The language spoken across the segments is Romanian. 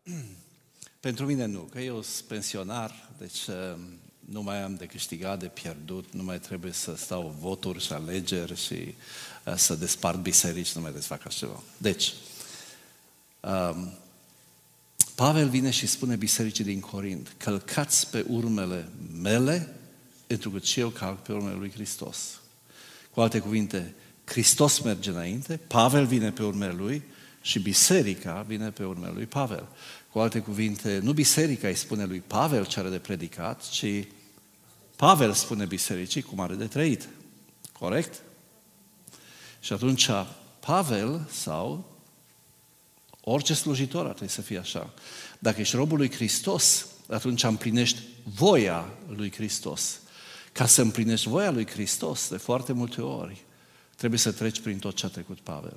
Pentru mine nu, că eu sunt pensionar, deci nu mai am de câștigat, de pierdut, nu mai trebuie să stau voturi și alegeri și să despart biserici, nu mai desfac așa ceva. Deci, Pavel vine și spune bisericii din Corint: călcați pe urmele mele, întrucât și eu calc pe urmele lui Hristos. Cu alte cuvinte, Hristos merge înainte, Pavel vine pe urmele lui și biserica vine pe urmele lui Pavel. Cu alte cuvinte, nu biserica îi spune lui Pavel ce are de predicat, ci Pavel spune bisericii cum are de trăit. Corect? Și atunci Pavel sau orice slujitor ar trebui să fie așa. Dacă ești robul lui Hristos, atunci împlinești voia lui Hristos. Ca să împlinești voia lui Hristos, de foarte multe ori, trebuie să treci prin tot ce a trecut Pavel.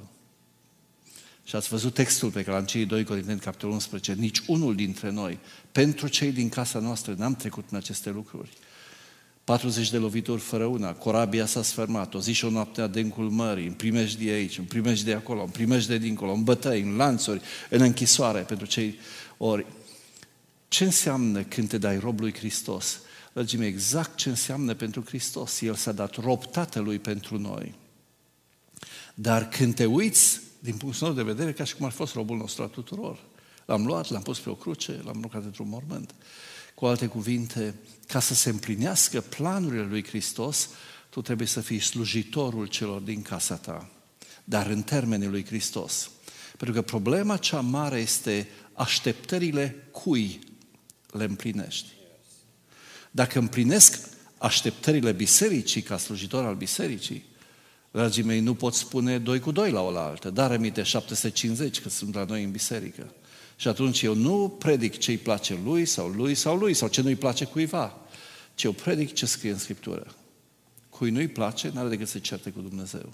Și ați văzut textul pe care l-am citit 2 Corinteni, capitolul 11, nici unul dintre noi, pentru cei din casa noastră, n-am trecut în aceste lucruri. 40 de lovituri fără una, corabia s-a sfărmat, o zi și o noapte adâncul mării, în primejdie aici, în primejdie acolo, în primejdie dincolo, în bătăi, în lanțuri, în închisoare pentru cei ori. Ce înseamnă când te dai rob lui Hristos? Dragii mei, exact ce înseamnă pentru Hristos. El s-a dat rob Tatălui pentru noi. Dar când te uiți, din punctul nostru de vedere, ca și cum ar fi fost robul nostru a tuturor. L-am luat, l-am pus pe o cruce, l-am aruncat într-un mormânt. Cu alte cuvinte, ca să se împlinească planurile lui Hristos, tu trebuie să fii slujitorul celor din casa ta. Dar în termenii lui Hristos. Pentru că problema cea mare este așteptările cui le împlinești. Dacă împlinesc așteptările bisericii ca slujitor al bisericii, dragii mei, nu pot spune 2 cu 2 la oaltă, dar emite 750 că sunt la noi în biserică. Și atunci eu nu predic ce îi place lui sau ce nu îi place cuiva, ci eu predic ce scrie în Scriptură. Cui nu îi place, n-are decât să certe cu Dumnezeu.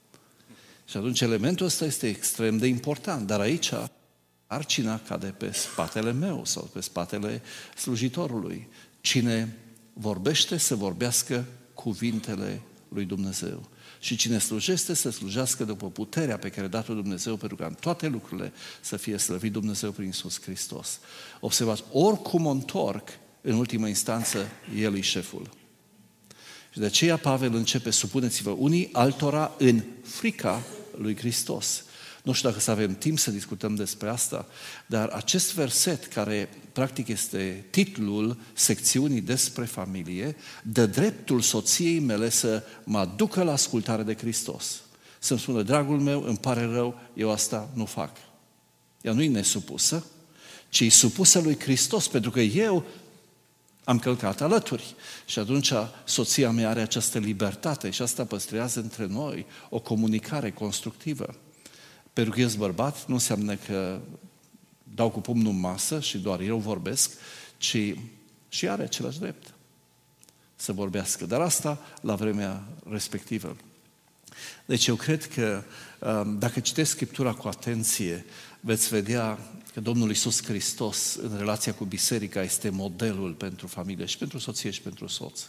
Și atunci elementul ăsta este extrem de important, dar aici arcina cade pe spatele meu sau pe spatele slujitorului. Cine vorbește, să vorbească cuvintele lui Dumnezeu. Și cine slujește, să slujească după puterea pe care a dat-o Dumnezeu, pentru ca în toate lucrurile să fie slăvit Dumnezeu prin Iisus Hristos. Observați, oricum o întorc, în ultimă instanță, El e șeful. Și de aceea Pavel începe: supuneți-vă unii altora în frica lui Hristos. Nu știu dacă să avem timp să discutăm despre asta, dar acest verset, care practic este titlul secțiunii despre familie, dă dreptul soției mele să mă aducă la ascultare de Hristos. Să-mi spună: dragul meu, îmi pare rău, eu asta nu fac. Ea nu e nesupusă, ci e supusă lui Hristos, pentru că eu am călcat alături. Și atunci soția mea are această libertate și asta păstrează între noi o comunicare constructivă. Pentru că eu sunt bărbat, nu înseamnă că dau cu pumnul în masă și doar eu vorbesc, ci și are același drept să vorbească. Dar asta la vremea respectivă. Deci eu cred că dacă citești Scriptura cu atenție, veți vedea că Domnul Iisus Hristos, în relația cu biserica, este modelul pentru familie și pentru soție și pentru soț.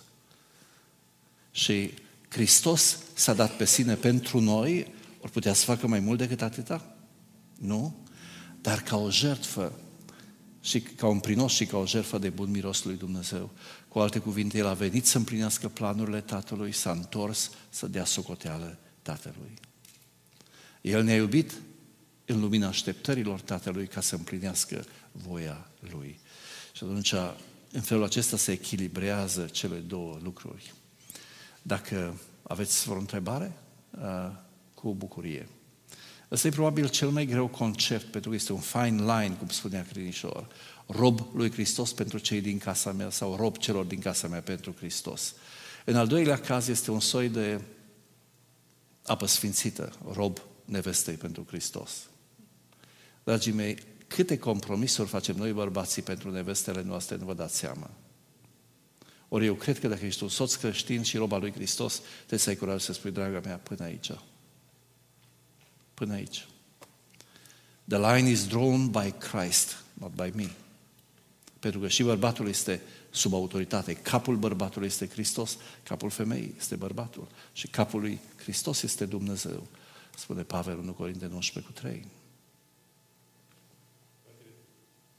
Și Hristos s-a dat pe sine pentru noi. Ori putea să facă mai mult decât atâta? Nu? Dar ca o jertfă, și ca un prinos și ca o jertfă de bun miros lui Dumnezeu. Cu alte cuvinte, El a venit să împlinească planurile Tatălui, s-a întors să dea socoteală Tatălui. El ne-a iubit în lumina așteptărilor Tatălui ca să împlinească voia Lui. Și atunci, în felul acesta se echilibrează cele două lucruri. Dacă aveți vreo întrebare, cu bucurie. Ăsta e probabil cel mai greu concept, pentru că este un fine line, cum spunea Crinișor. Rob lui Hristos pentru cei din casa mea sau rob celor din casa mea pentru Hristos. În al doilea caz este un soi de apă sfințită, rob nevestei pentru Hristos. Dragii mei, câte compromisuri facem noi bărbații pentru nevestele noastre, nu vă dați seama. Ori eu cred că dacă ești un soț creștin și rob al lui Hristos, trebuie să ai curaj să spui: draga mea, până aici. Până aici. The line is drawn by Christ, not by me. Pentru că și bărbatul este sub autoritate. Capul bărbatului este Hristos, capul femeii este bărbatul. Și capul lui Hristos este Dumnezeu. Spune Pavel în 1 Corinteni 19:3.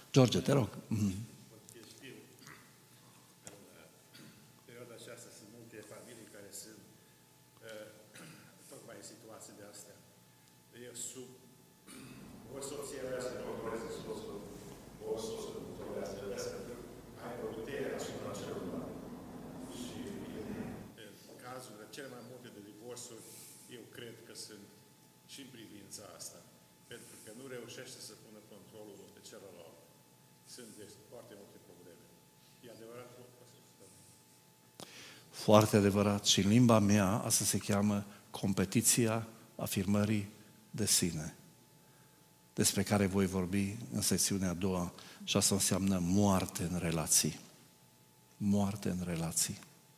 George, te rog. Perioada aceasta sunt multe familii care sunt tocmai în situații de astea. O soție vrea să controleze soțul, o soță vrea să ai o putere asupra celuilalt. Și în cazurile cele mai multe de divorțuri, eu cred că sunt și în privința asta. Pentru că nu reușește să pună controlul pe celălalt. Sunt foarte multe probleme. E adevărat? Foarte adevărat. Și în limba mea, asta se cheamă competiția afirmării de sine, despre care voi vorbi în secțiunea a doua, și asta înseamnă moarte în relații. Moarte în relații.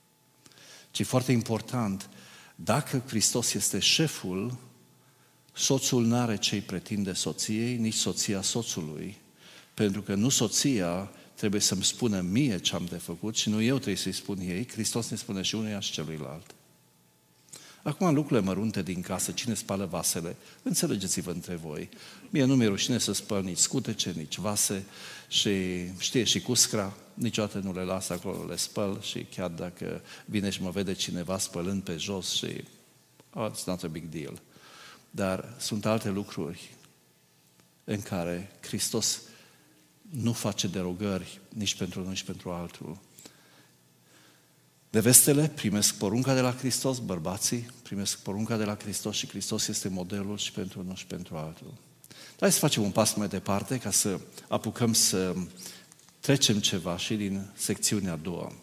Și foarte important, dacă Hristos este șeful, soțul n-are ce-i pretinde soției, nici soția soțului, pentru că nu soția trebuie să-mi spună mie ce am de făcut și nu eu trebuie să-i spun ei, Hristos ne spune și unuia și celuilalt. Acum lucrurile mărunte din casă, cine spală vasele, înțelegeți-vă între voi. Mie nu mi-e rușine să spăl nici scutece, nici vase și știe și cuscra, niciodată nu le las acolo, le spăl și chiar dacă vine și mă vede cineva spălând pe jos și it's not a big deal. Dar sunt alte lucruri în care Hristos nu face derogări nici pentru unul, nici pentru altul. Nevestele primesc porunca de la Hristos, bărbații primesc porunca de la Hristos și Hristos este modelul și pentru unul și pentru altul. Hai să facem un pas mai departe ca să apucăm să trecem ceva și din secțiunea a doua.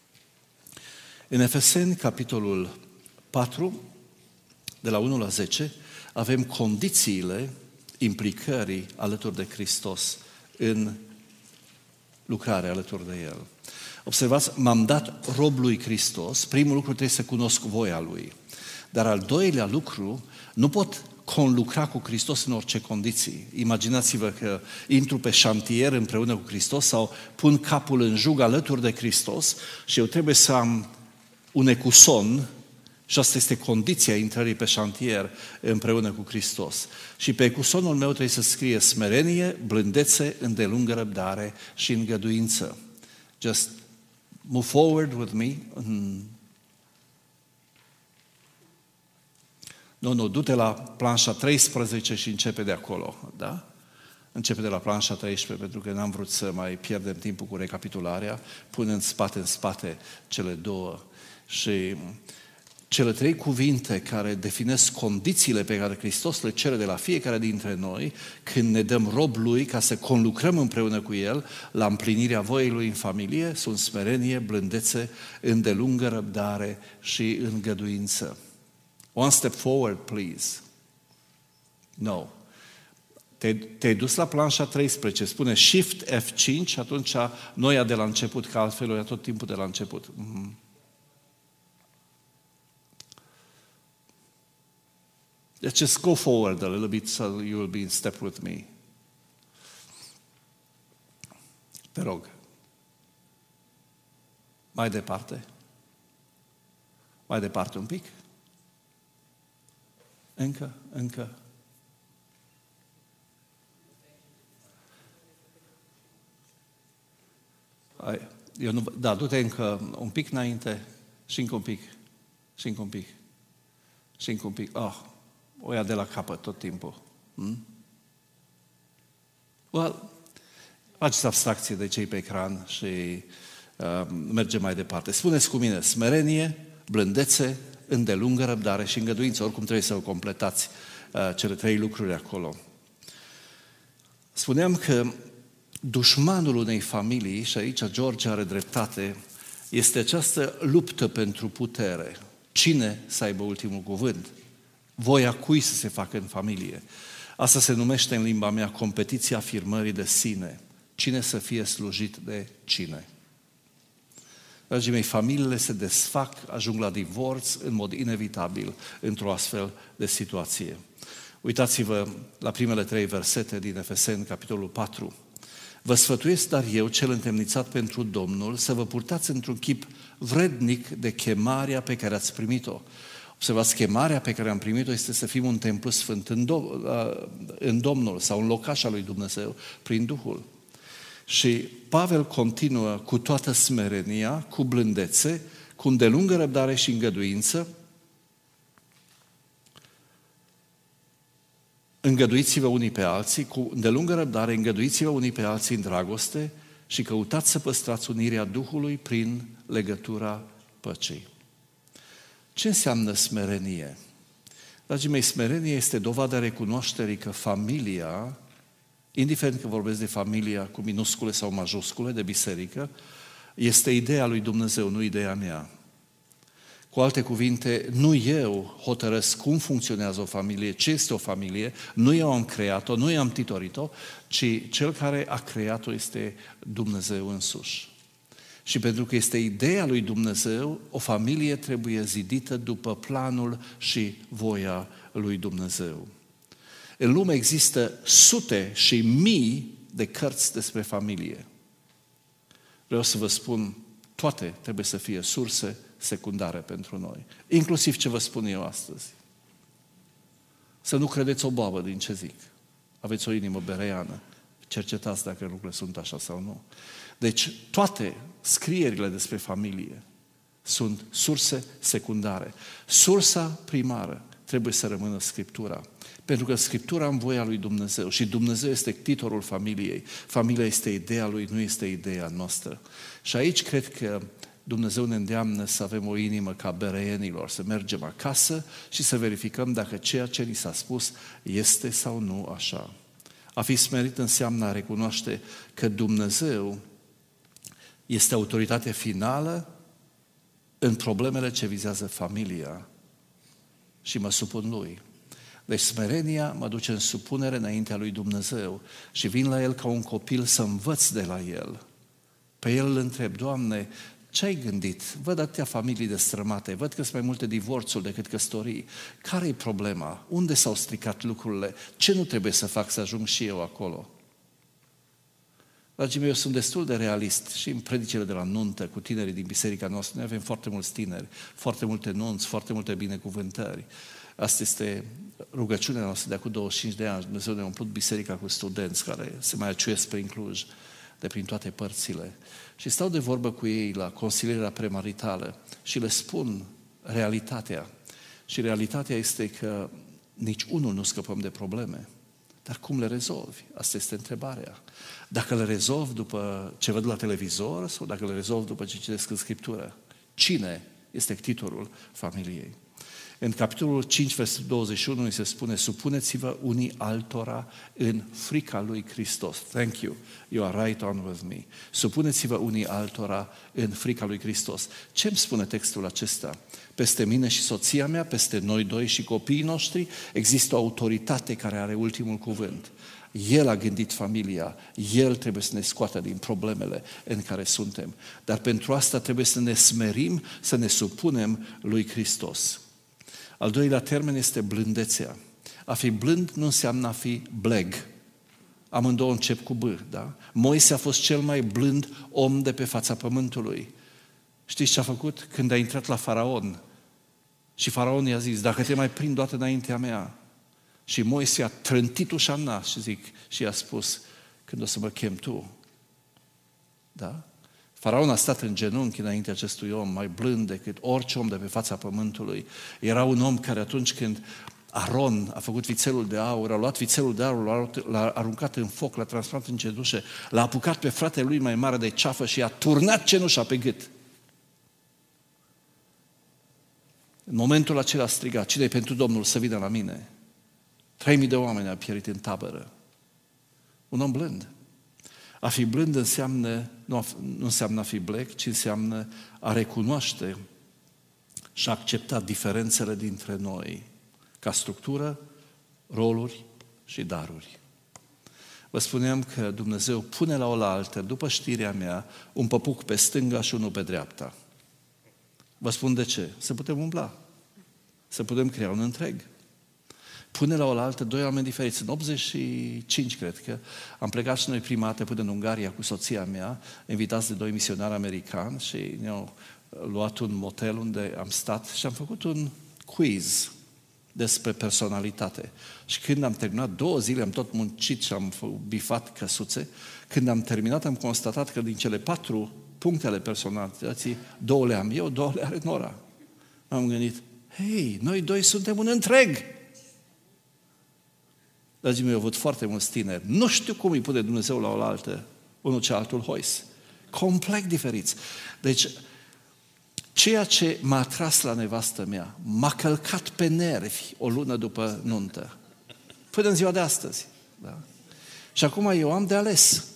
În Efeseni, capitolul 4, de la 1 la 10, avem condițiile implicării alături de Hristos în lucrarea alături de El. Observați, m-am dat rob lui Hristos, primul lucru trebuie să cunosc voia Lui. Dar al doilea lucru, nu pot conlucra cu Hristos în orice condiții. Imaginați-vă că intru pe șantier împreună cu Hristos sau pun capul în jug alături de Hristos și eu trebuie să am un ecuson și asta este condiția intrării pe șantier împreună cu Hristos. Și pe ecusonul meu trebuie să scrie smerenie, blândețe, îndelungă răbdare și îngăduință. Just move forward with me. Nu, du-te la planșa 13 și începe de acolo, da? Începe de la planșa 13, pentru că n-am vrut să mai pierdem timpul cu recapitularea, pun în spate cele două. Și cele trei cuvinte care definesc condițiile pe care Hristos le cere de la fiecare dintre noi, când ne dăm rob Lui ca să conlucrăm împreună cu El la împlinirea voii Lui în familie, sunt smerenie, blândețe, îndelungă răbdare și îngăduință. One step forward, please. No. Te-ai dus la planșa 13, spune Shift F5 și atunci noia de la început, că altfel o ia tot timpul de la început. Let's just go forward a little bit so you will be in step with me. Te rog. Mai departe. Mai departe un pic. Încă. Du-te încă un pic înainte și încă un pic. Și încă un pic. Și încă un pic. O ia de la capăt tot timpul. Well, faceți abstracție de cei pe ecran și mergem mai departe. Spuneți cu mine, smerenie, blândețe, îndelungă răbdare și îngăduință. Oricum trebuie să o completați cele trei lucruri acolo. Spuneam că dușmanul unei familii, și aici George are dreptate, este această luptă pentru putere. Cine să aibă ultimul cuvânt? Voia cui să se facă în familie? Asta se numește în limba mea competiția afirmării de sine. Cine să fie slujit de cine? Dragii mei, familiile se desfac, ajung la divorț în mod inevitabil într-o astfel de situație. Uitați-vă la primele 3 versete din Efeseni, capitolul 4. Vă sfătuiesc, dar eu, cel întemnițat pentru Domnul, să vă purtați într-un chip vrednic de chemarea pe care ați primit-o. Observați, chemarea pe care am primit-o este să fim un templu sfânt în Domnul sau un locaș al lui Dumnezeu prin Duhul. Și Pavel continuă cu toată smerenia, cu blândețe, cu îndelungă răbdare și îngăduință. Îngăduiți-vă unii pe alții, cu îndelungă răbdare, îngăduiți-vă unii pe alții în dragoste și căutați să păstrați unirea Duhului prin legătura păcii. Ce înseamnă smerenie? Dragii mei, smerenie este dovada recunoașterii că familia, indiferent că vorbesc de familia cu minuscule sau majuscule, de biserică, este ideea lui Dumnezeu, nu ideea mea. Cu alte cuvinte, nu eu hotărăsc cum funcționează o familie, ce este o familie, nu eu am creat-o, nu eu am titorit-o, ci cel care a creat-o este Dumnezeu însuși. Și pentru că este ideea lui Dumnezeu, o familie trebuie zidită după planul și voia lui Dumnezeu. În lume există sute și mii de cărți despre familie. Vreau să vă spun, toate trebuie să fie surse secundare pentru noi. Inclusiv ce vă spun eu astăzi. Să nu credeți o boabă din ce zic. Aveți o inimă bereiană. Cercetați dacă lucrurile sunt așa sau nu. Deci toate scrierile despre familie sunt surse secundare. Sursa primară trebuie să rămână Scriptura. Pentru că Scriptura în voia lui Dumnezeu și Dumnezeu este titorul familiei. Familia este ideea lui, nu este ideea noastră. Și aici cred că Dumnezeu ne îndeamnă să avem o inimă ca bereienilor, să mergem acasă și să verificăm dacă ceea ce ni s-a spus este sau nu așa. A fi smerit înseamnă a recunoaște că Dumnezeu este autoritatea finală în problemele ce vizează familia și mă supun Lui. Deci smerenia mă duce în supunere înaintea lui Dumnezeu și vin la El ca un copil să învăț de la El. Pe El îl întreb, Doamne, ce ai gândit? Văd atâtea familii destrămate, văd că sunt mai multe divorțuri decât căsătorii. Care-i problema? Unde s-au stricat lucrurile? Ce nu trebuie să fac să ajung și eu acolo? Dragii mei, eu sunt destul de realist și în predicile de la nuntă cu tinerii din biserica noastră. Noi avem foarte mulți tineri, foarte multe nunți, foarte multe binecuvântări. Asta este rugăciunea noastră de acum 25 de ani. Dumnezeu ne-a umplut biserica cu studenți care se mai aciuiesc prin Cluj, de prin toate părțile. Și stau de vorbă cu ei la consilierea premaritală și le spun realitatea. Și realitatea este că nici unul nu scăpăm de probleme. Dar cum le rezolvi? Asta este întrebarea. Dacă le rezolv după ce văd la televizor sau dacă le rezolv după ce citesc în Scriptură? Cine este titorul familiei? În capitolul 5, versetul 21, îi se spune, supuneți-vă unii altora în frica lui Hristos. Thank you. You are right on with me. Supuneți-vă unii altora în frica lui Hristos. Ce îmi spune textul acesta? Peste mine și soția mea, peste noi doi și copiii noștri, există o autoritate care are ultimul cuvânt. El a gândit familia, El trebuie să ne scoată din problemele în care suntem. Dar pentru asta trebuie să ne smerim, să ne supunem lui Hristos. Al doilea termen este blândețea. A fi blând nu înseamnă a fi bleg. Amândouă încep cu B, da? Moise a fost cel mai blând om de pe fața pământului. Știți ce a făcut? Când a intrat la Faraon și Faraon i-a zis, dacă te mai prind toată înaintea mea. Și Moise a trântit ușa în nas și i-a spus, când o să mă chem tu. Da? Faraon a stat în genunchi înaintea acestui om, mai blând decât orice om de pe fața pământului. Era un om care atunci când Aron a făcut vițelul de aur, a luat vițelul de aur, l-a aruncat în foc, l-a transformat în cenușă, l-a apucat pe fratele lui mai mare de ceafă și i-a turnat cenușa pe gât. În momentul acela a strigat, cine-i pentru Domnul să vină la mine? 3.000 de oameni au pierit în tabără. Un om blând. A fi blând înseamnă, nu înseamnă a fi bleg, ci înseamnă a recunoaște și a accepta diferențele dintre noi, ca structură, roluri și daruri. Vă spuneam că Dumnezeu pune la oaltă, după știrea mea, un păpuc pe stânga și unul pe dreapta. Vă spun de ce? Să putem umbla, să putem crea un întreg. Pune la oaltă doi oameni diferiți. În 85, cred că, am plecat și noi prima dată până în Ungaria cu soția mea, invitați de doi misionari americani și ne-au luat un motel unde am stat și am făcut un quiz. despre personalitate. Și când am terminat 2 zile, am tot muncit și am bifat căsuțe, când am terminat am constatat că din cele 4 puncte ale personalității, 2 le am eu, 2 le are Nora. Am gândit, hei, noi 2 suntem un întreg! Dragii mei, eu văd foarte mulți tineri. Nu știu cum îi pune Dumnezeu la oaltă, unul ce altul hois. Complet diferiți. Deci, ceea ce m-a atras la nevastă mea, m-a călcat pe nervi o lună după nuntă. Până în ziua de astăzi. Da? Și acum eu am de ales.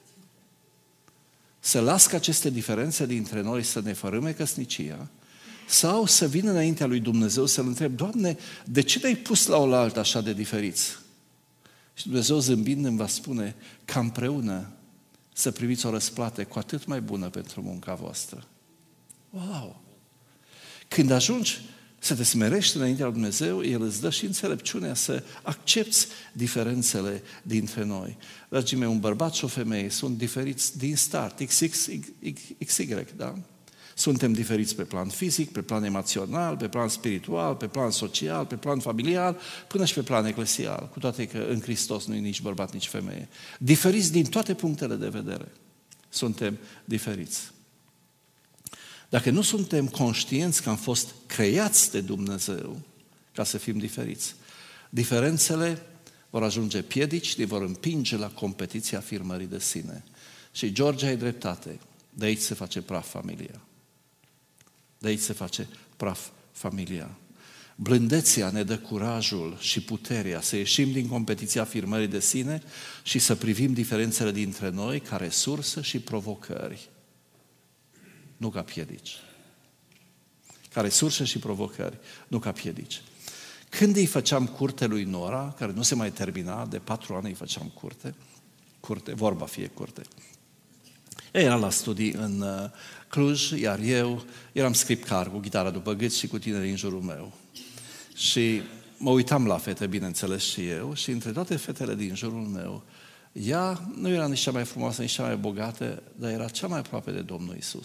Să las ca aceste diferențe dintre noi să ne fărâme căsnicia sau să vin înaintea lui Dumnezeu să-L întreb, Doamne, de ce te-ai pus la oaltă așa de diferiți? Și Dumnezeu zâmbind îmi va spune ca împreună să priviți o răsplată cu atât mai bună pentru munca voastră. Wow! Când ajungi să te smerești înaintea lui Dumnezeu, El îți dă și înțelepciunea să accepți diferențele dintre noi. Dragii mei, un bărbat și o femeie sunt diferiți din start, XY, da? Suntem diferiți pe plan fizic, pe plan emoțional, pe plan spiritual, pe plan social, pe plan familial, până și pe plan eclesial, cu toate că în Hristos nu e nici bărbat, nici femeie. Diferiți din toate punctele de vedere. Suntem diferiți. Dacă nu suntem conștienți că am fost creați de Dumnezeu ca să fim diferiți, diferențele vor ajunge piedici, ne vor împinge la competiția afirmării de sine. Și George, ai dreptate, de aici se face praf familia. De aici se face praf familia. Blândețea ne dă curajul și puterea să ieșim din competiția afirmării de sine și să privim diferențele dintre noi ca resursă și provocări. Nu ca piedici. Ca resurse și provocări, nu ca piedici. Când îi făceam curte lui Nora, care nu se mai termina, de 4 ani îi făceam curte, vorba fie curte. Ea era la studii în Cluj, iar eu eram scripcar cu chitara după gât și cu tinerii în jurul meu. Și mă uitam la fete, bineînțeles și eu, și între toate fetele din jurul meu, ea nu era nici cea mai frumoasă, nici cea mai bogată, dar era cea mai aproape de Domnul Iisus.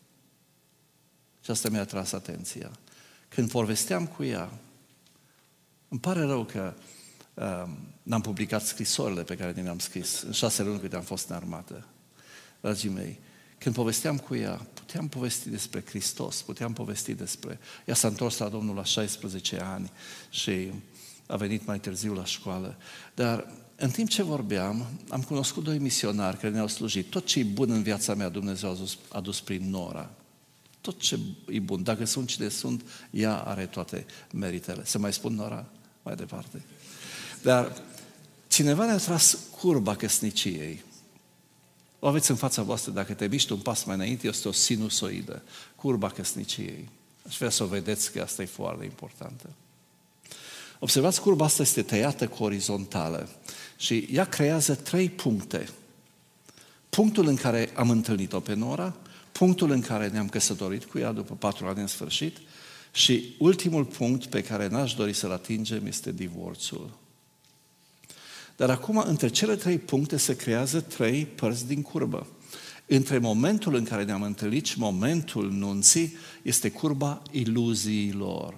Și asta mi-a atras atenția. Când povesteam cu ea, îmi pare rău că n-am publicat scrisorile pe care le-am scris în 6 luni cât am fost în armată. Dragii mei, când povesteam cu ea, puteam povesti despre Hristos, puteam povesti despre... Ea s-a întors la Domnul la 16 ani și a venit mai târziu la școală. Dar în timp ce vorbeam, am cunoscut 2 misionari care ne-au slujit. Tot ce e bun în viața mea, Dumnezeu a dus prin Nora. Tot ce e bun. Dacă sunt cine sunt, ea are toate meritele. Să mai spun Nora? Mai departe. Dar cineva ne-a tras curba căsniciei. O aveți în fața voastră, dacă te miști un pas mai înainte, este o sinusoidă, curba căsniciei. Aș vrea să o vedeți că asta e foarte importantă. Observați, curba asta este tăiată cu orizontală și ea creează 3 puncte. Punctul în care am întâlnit-o pe Nora, punctul în care ne-am căsătorit cu ea după 4 ani în sfârșit și ultimul punct pe care n-aș dori să-l atingem este divorțul. Dar acum, între cele 3 puncte se creează 3 părți din curbă. Între momentul în care ne-am întâlnit și momentul nunții este curba iluziilor.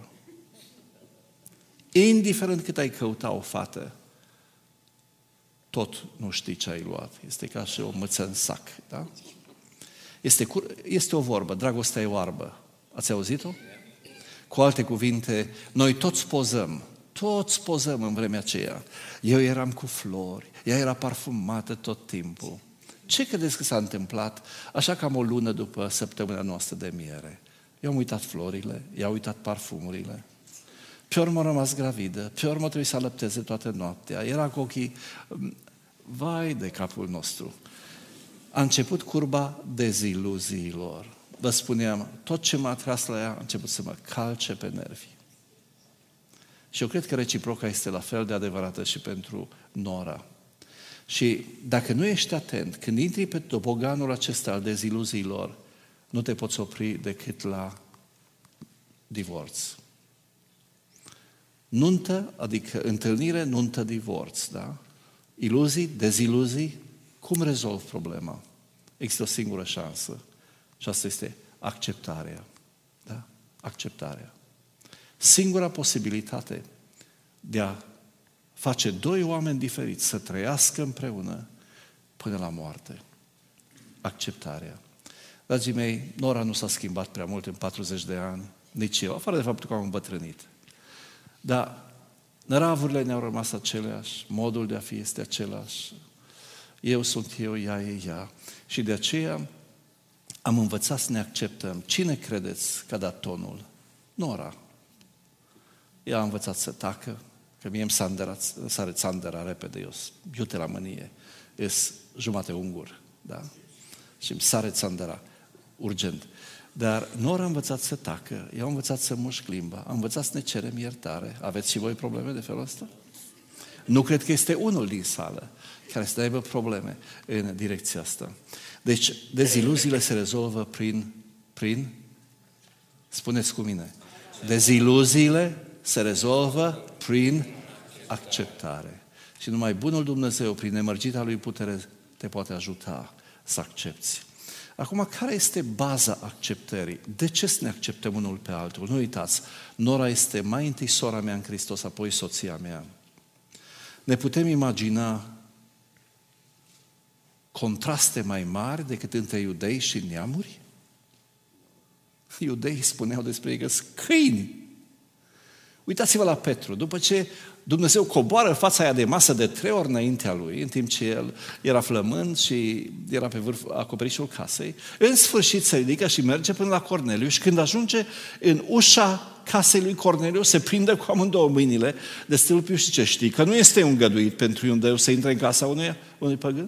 Indiferent cât ai căuta o fată, tot nu știi ce ai luat. Este ca și o mâță în sac. Da? Este o vorbă, dragostea e oarbă. Ați auzit-o? Cu alte cuvinte, noi toți pozăm în vremea aceea. Eu eram cu flori, ea era parfumată tot timpul. Ce credeți că s-a întâmplat așa cam o lună după săptămâna noastră de miere? Eu am uitat florile, i-a uitat parfumurile. Pe urmă a rămas gravidă, pe urmă trebuie să alăpteze toată noaptea. Era cu ochii, vai de capul nostru. A început curba deziluziilor. Vă spuneam, tot ce m-a atras la ea a început să mă calce pe nervi. Și eu cred că reciproca este la fel de adevărată și pentru Nora. Și dacă nu ești atent, când intri pe toboganul acesta al deziluziilor, nu te poți opri decât la divorț. Nuntă, adică întâlnire, nuntă, divorț, da? Iluzii, deziluzii, cum rezolv problema? Există o singură șansă și asta este acceptarea. Da? Acceptarea. Singura posibilitate de a face doi oameni diferiți să trăiască împreună până la moarte. Acceptarea. Dragii mei, Nora nu s-a schimbat prea mult în 40 de ani, nici eu, afară de faptul că am îmbătrânit. Dar năravurile ne-au rămas aceleași, modul de a fi este același. Eu sunt eu, ea e ea. Și de aceea am învățat să ne acceptăm. Cine credeți că a dat tonul? Nora. Ea a învățat să tacă, că mie îmi sare țandăra repede, eu iute la mânie, ies jumate ungur, da? Și îmi sare țandăra, urgent. Dar Nora a învățat să tacă, eu am învățat să mușc limba, am învățat să ne cerem iertare. Aveți și voi probleme de felul ăsta? Nu cred că este unul din sală care să aibă probleme în direcția asta. Deci, deziluziile se rezolvă prin spuneți cu mine, deziluziile se rezolvă prin acceptare. Și numai bunul Dumnezeu, prin nemărgita Lui putere, te poate ajuta să accepți. Acum, care este baza acceptării? De ce să ne acceptăm unul pe altul? Nu uitați, Nora este mai întâi sora mea în Hristos, apoi soția mea. Ne putem imagina contraste mai mari decât între iudei și neamuri? Iudeii spuneau despre ei că sunt câini. Uitați-vă la Petru, după ce Dumnezeu coboară fața aia de masă de 3 ori înaintea lui, în timp ce el era flămând și era pe vârf acoperișul casei, în sfârșit se ridică și merge până la Corneliu și când ajunge în ușa casei lui Corneliu, se prinde cu amândouă mâinile de stâlpiu și ce știi, că nu este îngăduit pentru iudeu să intre în casa unui păgân?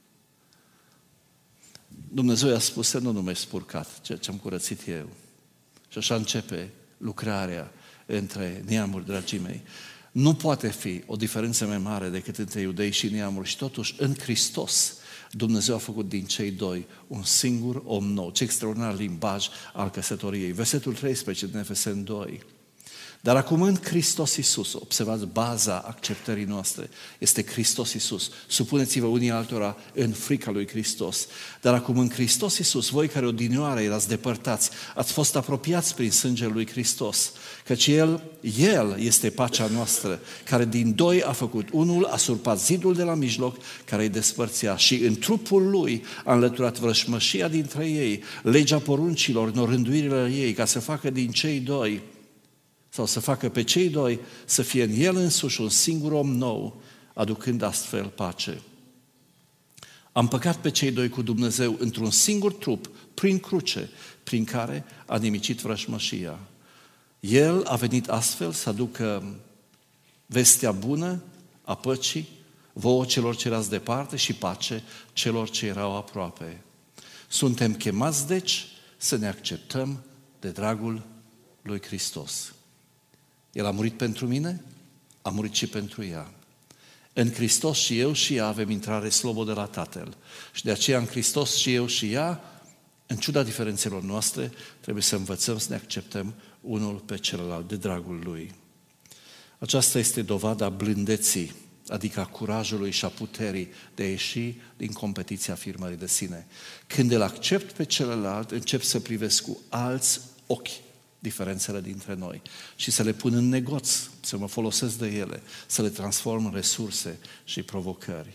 Dumnezeu i-a spus să nu numești spurcat ceea ce am curățit eu. Și așa începe lucrarea între neamuri, dragii mei. Nu poate fi o diferență mai mare decât între iudei și neamuri și totuși în Hristos Dumnezeu a făcut din cei doi un singur om nou. Ce extraordinar limbaj al căsătoriei. Versetul 13 din Efeseni 2. Dar acum în Hristos Iisus, observați, baza acceptării noastre este Hristos Iisus. Supuneți-vă unii altora în frica lui Hristos. Dar acum în Hristos Iisus, voi care odinioară erați depărtați, ați fost apropiați prin sângele lui Hristos, căci El este pacea noastră, care din doi a făcut unul, a surpat zidul de la mijloc, care îi despărțea și în trupul Lui a înlăturat vrășmășia dintre ei, legea poruncilor, norânduirile ei, ca să facă din cei doi sau să facă pe cei doi să fie în El însuși un singur om nou, aducând astfel pace. Am păcat pe cei doi cu Dumnezeu într-un singur trup, prin cruce, prin care a nimicit vrăjmășia. El a venit astfel să aducă vestea bună a păcii vouă celor ce erați departe și pace celor ce erau aproape. Suntem chemați, deci, să ne acceptăm de dragul lui Hristos. El a murit pentru mine, a murit și pentru ea. În Hristos și eu și ea avem intrare slobodă la Tatăl. Și de aceea în Hristos și eu și ea, în ciuda diferențelor noastre, trebuie să învățăm să ne acceptăm unul pe celălalt de dragul Lui. Aceasta este dovada blândeții, adică a curajului și a puterii de a ieși din competiția afirmării de sine. Când îl accept pe celălalt, încep să privesc cu alți ochi diferențele dintre noi și să le pun în negoț, să mă folosesc de ele, să le transform în resurse și provocări.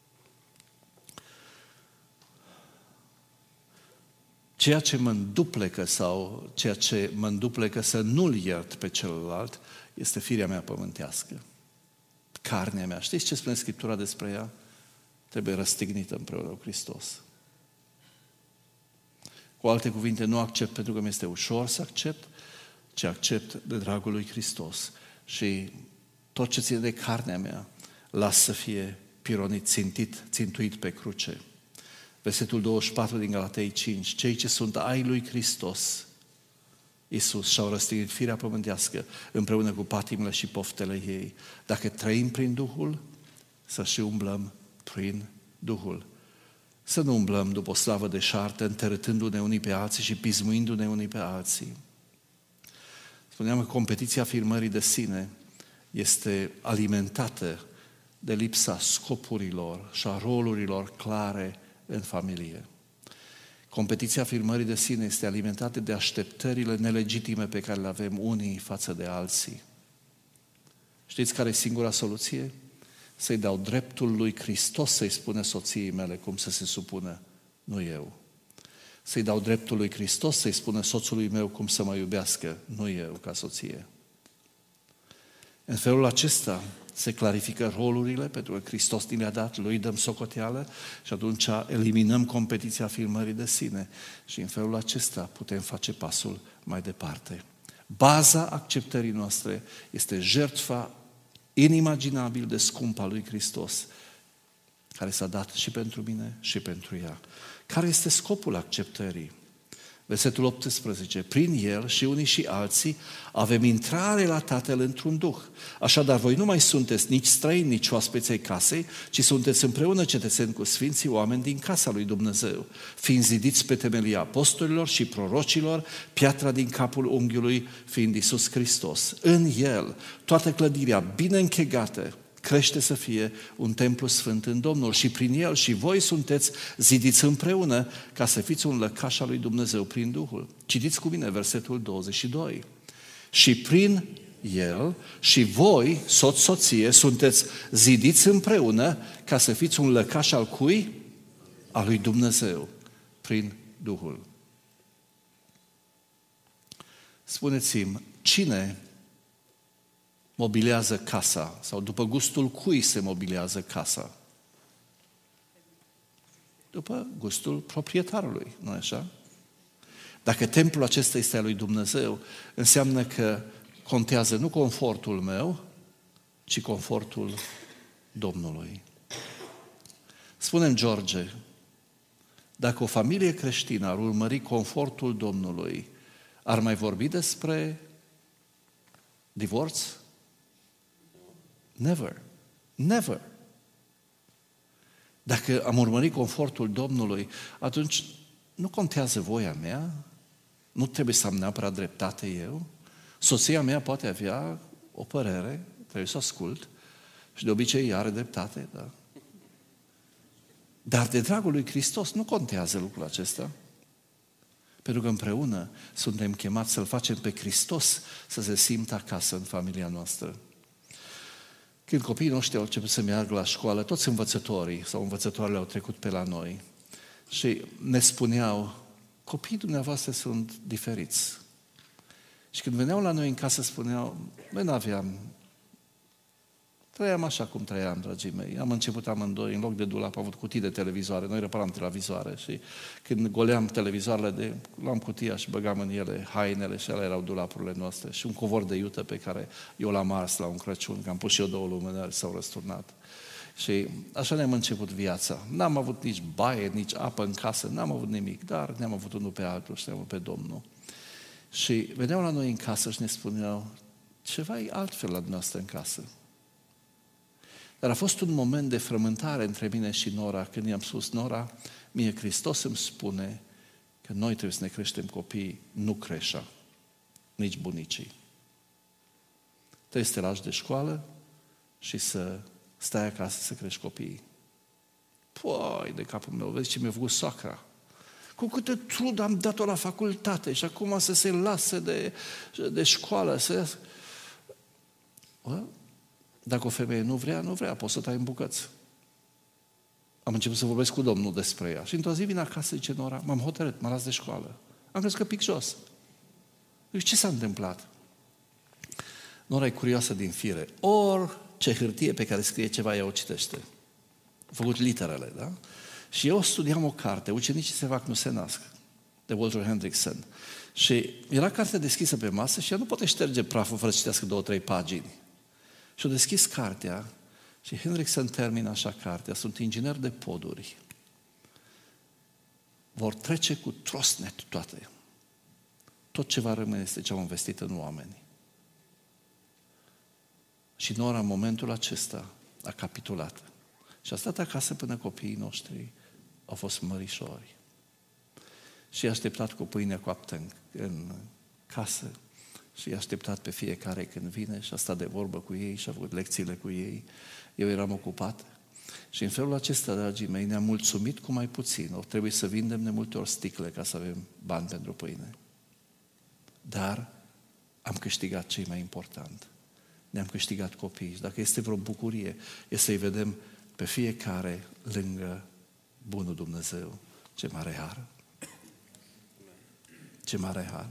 Ceea ce mă înduplecă sau ceea ce mă înduplecă să nu-l iert pe celălalt este firea mea pământească. Carnea mea. Știți ce spune Scriptura despre ea? Trebuie răstignită împreună cu Hristos. Cu alte cuvinte, nu accept pentru că mi este ușor să accept, ci accept de dragul lui Hristos. Și tot ce ține de carnea mea, las să fie pironit, țintuit pe cruce. Versetul 24 din Galatei 5. Cei ce sunt ai lui Hristos, Iisus, și-au răstignit firea pământească împreună cu patimile și poftele ei. Dacă trăim prin Duhul, să și umblăm prin Duhul. Să nu umblăm după o slavă deșartă, întărâtându-ne unii pe alții și pismuindu-ne unii pe alții. Spuneam că competiția afirmării de sine este alimentată de lipsa scopurilor și a rolurilor clare în familie. Competiția afirmării de sine este alimentată de așteptările nelegitime pe care le avem unii față de alții. Știți care e singura soluție? Să-i dau dreptul lui Hristos să-i spună soției mele cum să se supună, nu eu. Să-i dau dreptul lui Hristos să-i spună soțului meu cum să mă iubească, nu eu ca soție. În felul acesta se clarifică rolurile, pentru că Hristos ni le-a dat, lui dăm socoteală și atunci eliminăm competiția filmării de sine. Și în felul acesta putem face pasul mai departe. Baza acceptării noastre este jertfa inimaginabil de scumpă a lui Hristos, care s-a dat și pentru mine și pentru ea. Care este scopul acceptării? Versetul 18. Prin El și unii și alții avem intrare la Tatăl într-un duh. Așadar, voi nu mai sunteți nici străini, nici oaspeți ai casei, ci sunteți împreună cetățeni cu sfinții oameni din casa lui Dumnezeu, fiind zidiți pe temelia apostolilor și prorocilor, piatra din capul unghiului fiind Iisus Hristos. În El, toată clădirea bine închegată, crește să fie un templu sfânt în Domnul și prin El și voi sunteți zidiți împreună ca să fiți un lăcaș al lui Dumnezeu prin Duhul. Citiți cu mine versetul 22. Și prin El și voi, soție, sunteți zidiți împreună ca să fiți un lăcaș al cui? Al lui Dumnezeu prin Duhul. Spuneți-mi, cine mobilează casa? Sau după gustul cui se mobilează casa? După gustul proprietarului, nu așa? Dacă templul acesta este al lui Dumnezeu, înseamnă că contează nu confortul meu, ci confortul Domnului. Spune-mi, George, dacă o familie creștină ar urmări confortul Domnului, ar mai vorbi despre divorț? Never. Never. Dacă am urmărit confortul Domnului, atunci nu contează voia mea, nu trebuie să am neapărat dreptate eu, soția mea poate avea o părere, trebuie să o ascult și de obicei ea are dreptate, da? Dar de dragul lui Hristos nu contează lucrul acesta, pentru că împreună suntem chemați să-L facem pe Hristos să se simtă acasă în familia noastră. Când copiii noștri au început să meargă la școală, toți învățătorii sau învățătoarele au trecut pe la noi și ne spuneau, copiii dumneavoastră sunt diferiți. Și când veneau la noi în casă spuneau, noi trăiam așa cum trăiam, dragii mei. Am început amândoi, în loc de dulap, am avut cutii de televizoare, noi reparam televizoare și când goleam televizoarele, luam cutia și băgam în ele hainele și alea erau dulapurile noastre și un covor de iută pe care eu l-am ars la un Crăciun, că am pus și eu 2 lumânări, s-au răsturnat. Și așa ne-am început viața. N-am avut nici baie, nici apă în casă, n-am avut nimic, dar ne-am avut unul pe altul și ne-am avut pe Domnul. Și veneau la noi în casă și ne spuneau, ceva e altfel la dumneavoastră în casă. Dar a fost un moment de frământare între mine și Nora, când i-am spus, Nora, mie Hristos îmi spune că noi trebuie să ne creștem copiii, nu creșa, nici bunicii. Trebuie să te lași de școală și să stai acasă să crești copiii. Păi, de capul meu, vezi ce mi-a făcut soacra. Cu câtă trud am dat-o la facultate și acum să se lasă de școală. Dacă o femeie nu vrea, poți să tai în bucăți. Am început să vorbesc cu Domnul despre ea. Și într-o zi vin acasă, zice Nora, m-am hotărât, m-a las de școală. Am crezut că pic jos. Deci ce s-a întâmplat? Nora e curioasă din fire. Orice hârtie pe care scrie ceva, ea o citește. A făcut literele, da? Și eu studiam o carte, Ucenicii se fac, nu se nasc, de Walter Hendrickson. Și era cartea deschisă pe masă și ea nu poate șterge praful fără să citească 2-3 pagini. Și-o deschis cartea și Hendrickson termină așa cartea. Sunt inginer de poduri. Vor trece cu trosnet toate. Tot ce va rămâne este ce au investit în oameni. Și Nora, în momentul acesta, a capitulat. Și a stat acasă până copiii noștri au fost mărișori. Și i-a așteptat cu pâinea coaptă în casă. Și i-a așteptat pe fiecare când vine și a stat de vorbă cu ei și a făcut lecțiile cu ei. Eu eram ocupat. Și în felul acesta, dragii mei, ne-am mulțumit cu mai puțin. O trebuie să vindem de multe ori sticle ca să avem bani pentru pâine. Dar am câștigat ce e mai important. ne-am câștigat copii. Dacă este vreo bucurie, e să-i vedem pe fiecare lângă bunul Dumnezeu. Ce mare har! Ce mare har!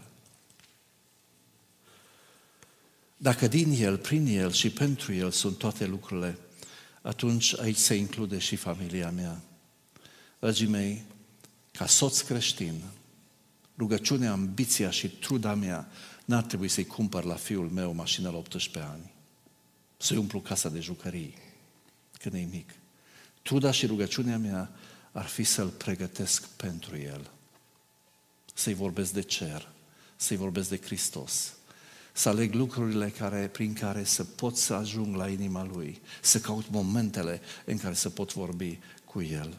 Dacă din El, prin El și pentru El sunt toate lucrurile, atunci aici se include și familia mea. Dragii mei, ca soț creștin, rugăciunea, ambiția și truda mea n-ar trebui să-i cumpăr la fiul meu o mașină la 18 ani, să-i umplu casa de jucării când e mic. Truda și rugăciunea mea ar fi să-l pregătesc pentru el, să-i vorbesc de cer, să-i vorbesc de Hristos, să aleg lucrurile prin care să pot să ajung la inima lui, să caut momentele în care să pot vorbi cu el.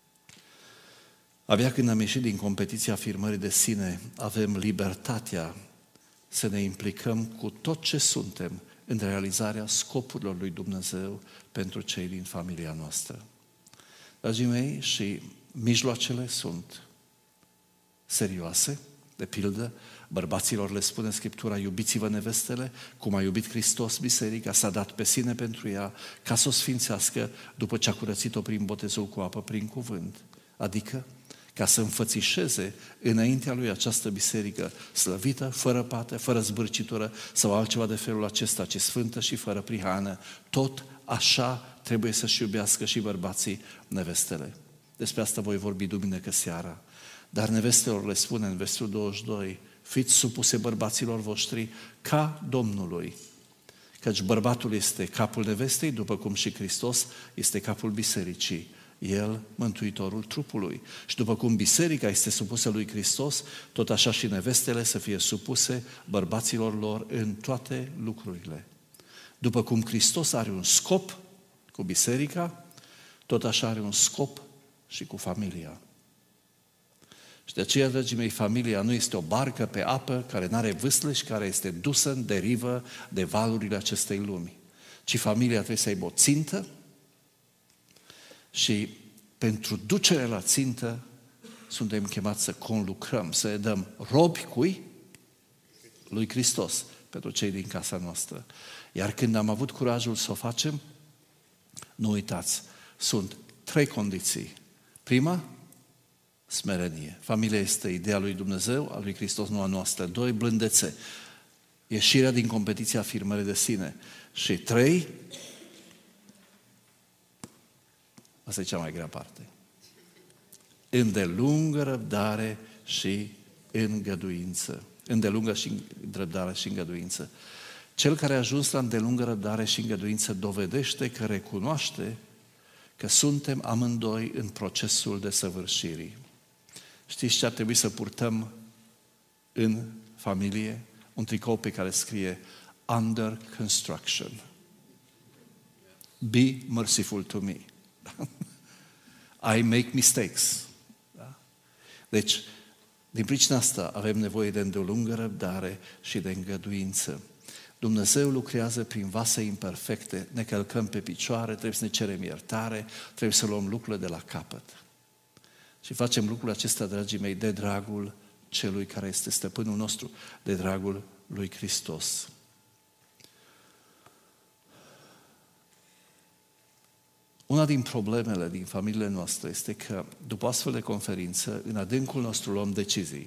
Abia când am ieșit din competiția afirmării de sine, avem libertatea să ne implicăm cu tot ce suntem în realizarea scopurilor lui Dumnezeu pentru cei din familia noastră. Dragii mei, și mijloacele sunt serioase, de pildă, bărbaților le spune Scriptura, iubiți-vă nevestele, cum a iubit Hristos biserica, s-a dat pe sine pentru ea, ca să o sfințească după ce a curățit-o prin botezul cu apă, prin cuvânt. Adică, ca să înfățișeze înaintea lui această biserică slăvită, fără pată, fără zbârcitură sau altceva de felul acesta, ci sfântă și fără prihană. Tot așa trebuie să-și iubească și bărbații nevestele. Despre asta voi vorbi duminică seara. Dar nevestelor le spune în versetul 22, fiți supuse bărbaților voștri ca Domnului. Căci bărbatul este capul nevestei, după cum și Hristos este capul bisericii. El, mântuitorul trupului. Și după cum biserica este supusă lui Hristos, tot așa și nevestele să fie supuse bărbaților lor în toate lucrurile. După cum Hristos are un scop cu biserica, tot așa are un scop și cu familia. Și de aceea, dragii mei, familia nu este o barcă pe apă care nu are vâsle și care este dusă în derivă de valurile acestei lumi. Ci familia trebuie să aibă o țintă și pentru ducere la țintă suntem chemați să conlucrăm, să ne dăm robi cui? Lui Hristos, pentru cei din casa noastră. Iar când am avut curajul să o facem, nu uitați, sunt 3 condiții. Prima, smerenie. Familia este ideea lui Dumnezeu, a lui Hristos, nu a noastră. 2, blândețe. Ieșirea din competiția afirmării de sine. Și 3, asta e cea mai grea parte. Îndelungă răbdare și îngăduință. Îndelungă și răbdare și îngăduință. Cel care a ajuns la îndelungă răbdare și îngăduință dovedește că recunoaște că suntem amândoi în procesul de săvârșirii. Știți ce ar trebui să purtăm în familie? Un tricou pe care scrie Under construction. Be merciful to me. I make mistakes. Da? Deci, din pricina asta avem nevoie de îndelungă răbdare și de îngăduință. Dumnezeu lucrează prin vase imperfecte, ne călcăm pe picioare, trebuie să ne cerem iertare, trebuie să luăm lucrurile de la capăt. Și facem lucrul acesta, dragii mei, de dragul celui care este stăpânul nostru, de dragul lui Hristos. Una din problemele din familiile noastre este că, după astfel de conferință, în adâncul nostru luăm decizii.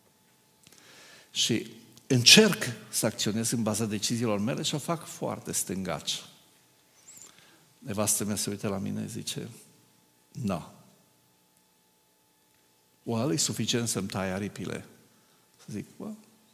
Și încerc să acționez în baza deciziilor mele și o fac foarte stângaci. Nevastă mea se uită la mine și zice, nu. Oare e suficient să-mi tai aripile? Să zic, well.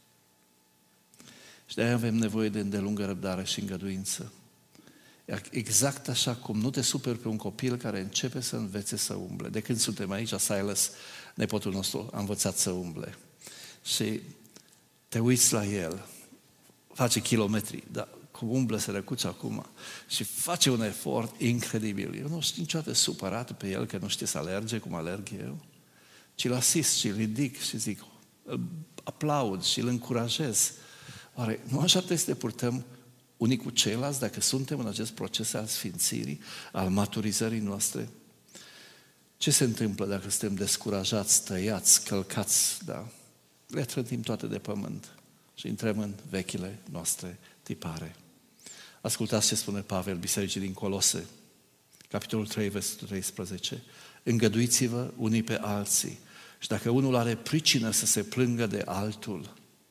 Și de-aia avem nevoie de îndelungă răbdare și îngăduință. Exact așa cum nu te superi pe un copil care începe să învețe să umble. De când suntem aici, Silas, nepotul nostru, a învățat să umble. Și te uiți la el, face kilometri, dar cum umblă sărăcuț acum și face un efort incredibil. Eu nu știu niciodată supărat pe el că nu știe să alerge cum alerg eu, ci îl asist și îl ridic și zic, îl aplaud și îl încurajez. Oare nu așa trebuie să ne purtăm unii cu ceilalți dacă suntem în acest proces al sfințirii, al maturizării noastre? Ce se întâmplă dacă suntem descurajați, tăiați, călcați, da? Le trântim toate de pământ și intrăm în vechile noastre tipare. Ascultați ce spune Pavel bisericii din Colose, capitolul 3, versetul 13. Îngăduiți-vă unii pe alții. Și dacă unul are pricină să se plângă de altul,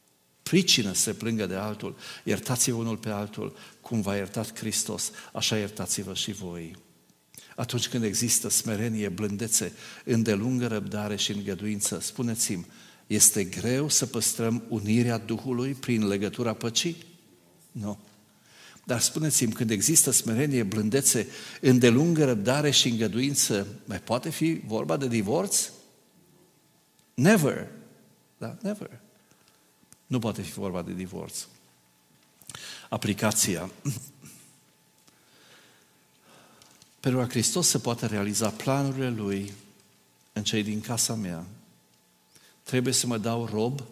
iertați-vă unul pe altul, cum v-a iertat Hristos, așa iertați-vă și voi. Atunci când există smerenie, blândețe, îndelungă răbdare și îngăduință, spuneți-mi, este greu să păstrăm unirea Duhului prin legătura păcii? Nu. Dar spuneți-mi, când există smerenie, blândețe, îndelungă răbdare și îngăduință, mai poate fi vorba de divorț? Never. Da, never. Nu poate fi vorba de divorț. Aplicația. Pentru ca Hristos să poată realiza planurile Lui în cei din casa mea, trebuie să mă dau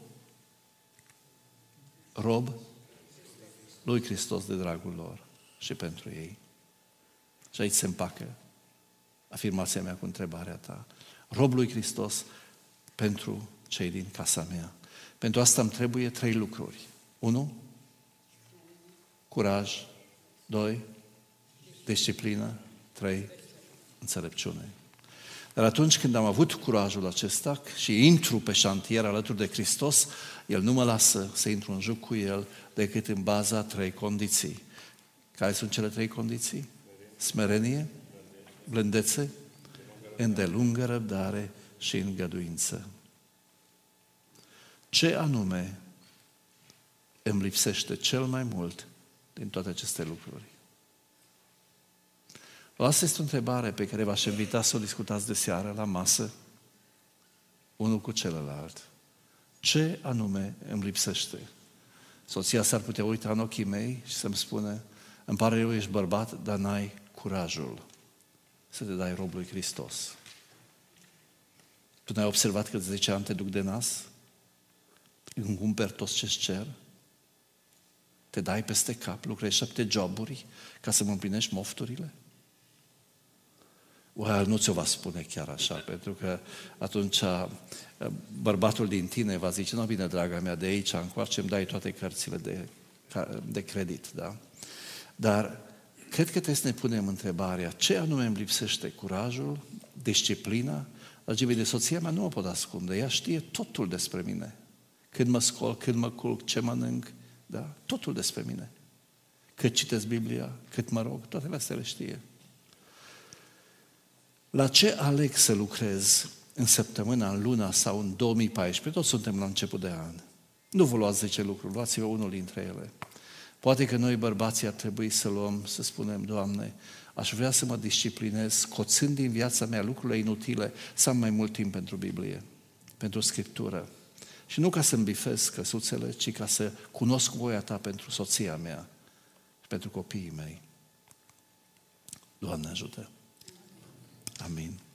rob lui Hristos de dragul lor și pentru ei. Și aici se împacă afirmația mea cu întrebarea ta. Rob lui Hristos pentru cei din casa mea. Pentru asta îmi trebuie 3 lucruri. 1. Curaj. 2. Disciplină. 3. Înțelepciune. Dar atunci când am avut curajul acesta și intru pe șantier alături de Hristos, El nu mă lasă să intru în joc cu El decât în baza 3 condiții. Care sunt cele 3 condiții? Smerenie, blândețe, îndelungă răbdare și îngăduință. Ce anume îmi lipsește cel mai mult din toate aceste lucruri? Asta este o întrebare pe care v-aș invita să o discutați de seară la masă, unul cu celălalt. Ce anume îmi lipsește? Soția s-ar putea uita în ochii mei și să-mi spune, îmi pare rău, ești bărbat, dar n-ai curajul să te dai rob lui Hristos. Tu n-ai observat că de 10 ani te duc de nas? Îmi cumperi toți ce-ți cer? Te dai peste cap, lucrezi 7 joburi ca să mă împlinești mofturile? Nu ți-o va spune chiar așa, pentru că atunci bărbatul din tine va zice, nu, bine, draga mea, de aici încoace îmi dai toate cărțile de credit, da? Dar cred că trebuie să ne punem întrebarea, ce anume îmi lipsește? Curajul, disciplina? Dragii de soția mea nu mă pot ascunde, ea știe totul despre mine. Când mă scol, când mă culc, ce mănânc, da? Totul despre mine. Cât citesc Biblia, cât mă rog, toate astea le știe. La ce aleg să lucrez în săptămâna, în luna sau în 2014? Toți suntem la început de an. Nu vă luați 10 lucruri, luați-vă unul dintre ele. Poate că noi bărbații ar trebui să luăm, să spunem, Doamne, aș vrea să mă disciplinez, scoțând din viața mea lucrurile inutile, să am mai mult timp pentru Biblie, pentru Scriptură. Și nu ca să-mi bifez căsuțele, ci ca să cunosc voia Ta pentru soția mea și pentru copiii mei. Doamne ajută! Amin.